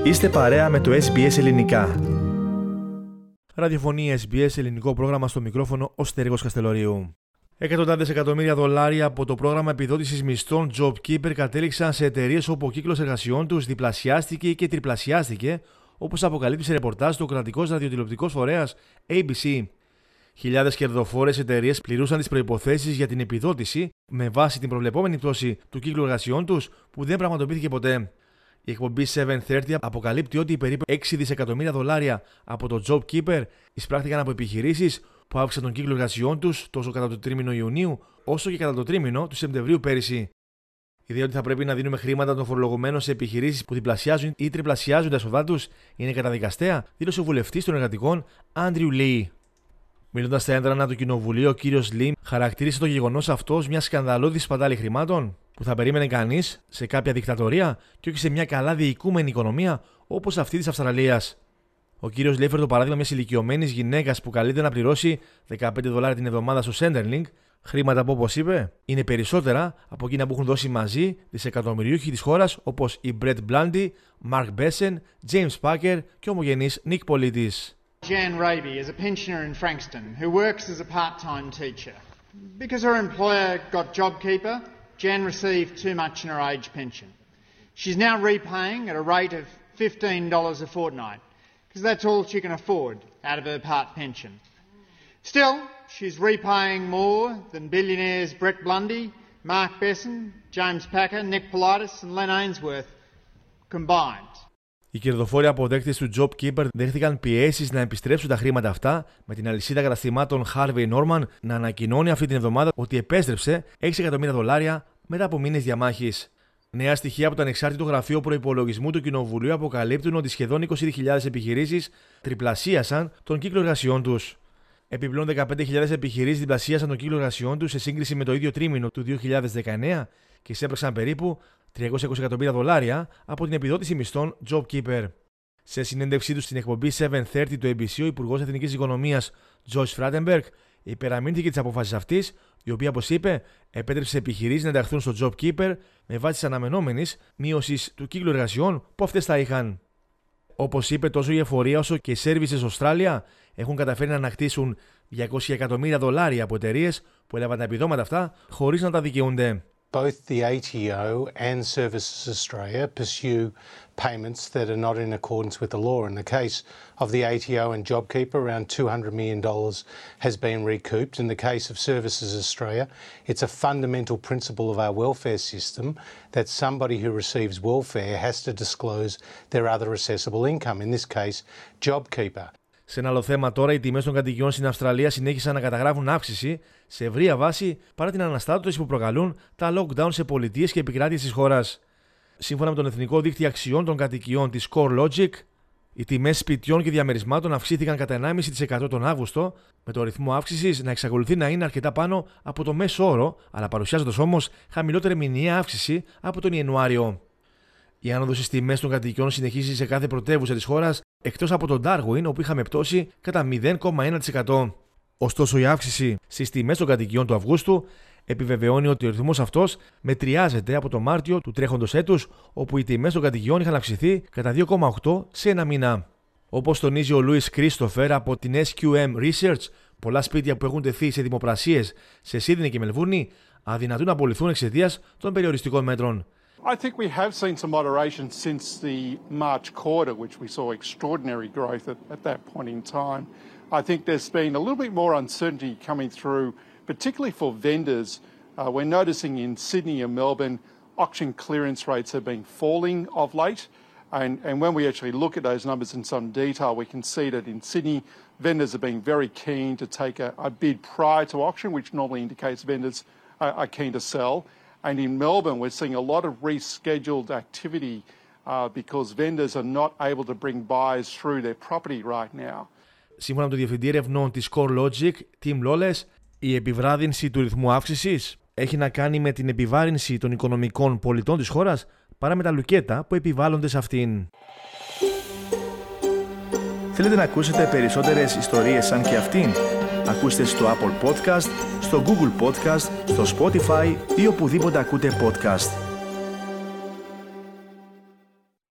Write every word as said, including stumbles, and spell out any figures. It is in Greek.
Είστε παρέα με το ες μπι ες Ελληνικά. Ραδιοφωνία ες μπι ες ελληνικό πρόγραμμα, στο μικρόφωνο ο Στέργος Καστελωρίου. Εκατοντάδες εκατομμύρια δολάρια από το πρόγραμμα επιδότησης μισθών JobKeeper κατέληξαν σε εταιρείες όπου ο κύκλος εργασιών τους διπλασιάστηκε και τριπλασιάστηκε, όπως αποκαλύπτει σε ρεπορτάζ το κρατικός ραδιοτηλεοπτικός φορέας έι μπι σι. Χιλιάδες κερδοφόρες εταιρείες πληρούσαν τις προϋποθέσεις για την επιδότηση με βάση την προβλεπόμενη πτώση του κύκλου εργασιών τους, που δεν πραγματοποιήθηκε ποτέ. Η εκπομπή επτακόσια τριάντα αποκαλύπτει ότι περίπου έξι δισεκατομμύρια δολάρια από το JobKeeper εισπράχθηκαν από επιχειρήσεις που αύξησαν τον κύκλο εργασιών τους τόσο κατά το τρίμηνο Ιουνίου όσο και κατά το τρίμηνο του Σεπτεμβρίου πέρυσι. Η ιδέα ότι θα πρέπει να δίνουμε χρήματα των φορολογουμένων σε επιχειρήσεις που διπλασιάζουν ή τριπλασιάζουν τα έσοδά τους είναι καταδικαστέα, δήλωσε ο βουλευτής των εργατικών Άντριου Λί. Μιλώντας στα έδρανα του Κοινοβουλίου, ο κύριος Λί χαρακτήρισε το γεγονός αυτό ως μια σκανδαλώδη σπατάλη χρημάτων που θα περίμενε κανείς σε κάποια δικτατορία και όχι σε μια καλά διοικούμενη οικονομία όπως αυτή της Αυστραλίας. Ο κύριος Λί έφερε το παράδειγμα μιας ηλικιωμένης γυναίκας που καλείται να πληρώσει δεκαπέντε δολάρια την εβδομάδα στο Centrelink, χρήματα που, όπως είπε, είναι περισσότερα από εκείνα που έχουν δώσει μαζί δισεκατομμυριούχοι της χώρας όπως η Brett Blundy, Mark Besson, James Packer και ο ομογενής Nick Politis. Jan Raby is a pensioner in Frankston who works as a part-time teacher. Because her employer got JobKeeper, Jan received too much in her age pension. She's now repaying at a rate of fifteen dollars a fortnight, because that's all she can afford out of her part pension. Still, she's repaying more than billionaires Brett Blundy, Mark Besson, James Packer, Nick Politis and Len Ainsworth combined. Οι κερδοφόροι αποδέκτες του JobKeeper δέχτηκαν πιέσεις να επιστρέψουν τα χρήματα αυτά, με την αλυσίδα καταστημάτων Harvey Norman να ανακοινώνει αυτή την εβδομάδα ότι επέστρεψε έξι εκατομμύρια δολάρια μετά από μήνες διαμάχης. Νέα στοιχεία από το ανεξάρτητο γραφείο προϋπολογισμού του Κοινοβουλίου αποκαλύπτουν ότι σχεδόν είκοσι χιλιάδες επιχειρήσεις τριπλασίασαν τον κύκλο εργασιών τους. Επιπλέον, δεκαπέντε χιλιάδες επιχειρήσεις διπλασίασαν τον κύκλο εργασιών τους σε σύγκριση με το ίδιο τρίμηνο του δύο χιλιάδες δεκαεννέα και εισέπραξαν περίπου τριακόσια είκοσι εκατομμύρια δολάρια από την επιδότηση μισθών JobKeeper. Σε συνέντευξή του στην εκπομπή επτακόσια τριάντα του έι μπι σι, ο Υπουργός Εθνικής Οικονομίας Josh Frydenberg υπεραμείνθηκε της αποφάσης αυτής, η οποία, όπως είπε, επέτρεψε σε επιχειρήσεις να ενταχθούν στο JobKeeper με βάση της αναμενόμενης μείωσης του κύκλου εργασιών που αυτές θα είχαν. Όπως είπε, τόσο η εφορία όσο και οι Services Australia έχουν καταφέρει να ανακτήσουν διακόσια εκατομμύρια δολάρια από εταιρείες που έλαβαν τα επιδόματα αυτά χωρίς να τα δικαιούνται. Both the έι τι ο and Services Australia pursue payments that are not in accordance with the law. In the case of the έι τι ο and JobKeeper, around two hundred million dollars has been recouped. In the case of Services Australia, it's a fundamental principle of our welfare system that somebody who receives welfare has to disclose their other assessable income, in this case, JobKeeper. Σε ένα άλλο θέμα τώρα, οι τιμές των κατοικιών στην Αυστραλία συνέχισαν να καταγράφουν αύξηση σε ευρεία βάση παρά την αναστάτωση που προκαλούν τα lockdown σε πολιτείες και επικράτειες της χώρας. Σύμφωνα με τον Εθνικό Δίκτυο Αξιών των Κατοικιών της CoreLogic, οι τιμές σπιτιών και διαμερισμάτων αυξήθηκαν κατά ενάμιση τοις εκατό τον Αύγουστο, με το ρυθμό αύξησης να εξακολουθεί να είναι αρκετά πάνω από το μέσο όρο, αλλά παρουσιάζοντας όμως χαμηλότερη μηνιαία αύξηση από τον Ιανουάριο. Η άνοδος στις τιμές των κατοικιών συνεχίζει σε κάθε πρωτεύουσα της χώρας, εκτός από τον Darwin, όπου είχαμε πτώση κατά μηδέν κόμμα ένα τοις εκατό. Ωστόσο, η αύξηση στις τιμές των κατοικιών του Αυγούστου επιβεβαιώνει ότι ο ρυθμός αυτός μετριάζεται από το Μάρτιο του τρέχοντος έτους, όπου οι τιμές των κατοικιών είχαν αυξηθεί κατά δύο κόμμα οκτώ σε ένα μήνα. Όπως τονίζει ο Λούις Κρίστοφερ από την ες κιου εμ Research, πολλά σπίτια που έχουν τεθεί σε δημοπρασίες σε Σίδνεϊ και Μελβούρνη αδυνατούν να απολυθούν εξαιτίας των περιοριστικών μέτρων. I think we have seen some moderation since the March quarter, which we saw extraordinary growth at, at that point in time. I think there's been a little bit more uncertainty coming through, particularly for vendors. Uh, we're noticing in Sydney and Melbourne, auction clearance rates have been falling of late. And, and when we actually look at those numbers in some detail, we can see that in Sydney, vendors are being very keen to take a, a bid prior to auction, which normally indicates vendors are, are keen to sell. And in Melbourne, we're seeing a lot of rescheduled activity uh, because vendors are not able to bring buyers through their property right now. Σύμφωνα με τον Διευθυντή Ερευνών της CoreLogic, Tim Lawless, η επιβράδυνση του ρυθμού αύξησης έχει να κάνει με την επιβάρυνση των οικονομικών πολιτών της χώρας παρά με τα λουκέτα που επιβάλλονται σε αυτήν. Θέλετε να ακούσετε περισσότερες ιστορίες σαν και αυτήν? Ακούστε στο Apple Podcast, στο Google Podcast, στο Spotify ή οπουδήποτε ακούτε podcast.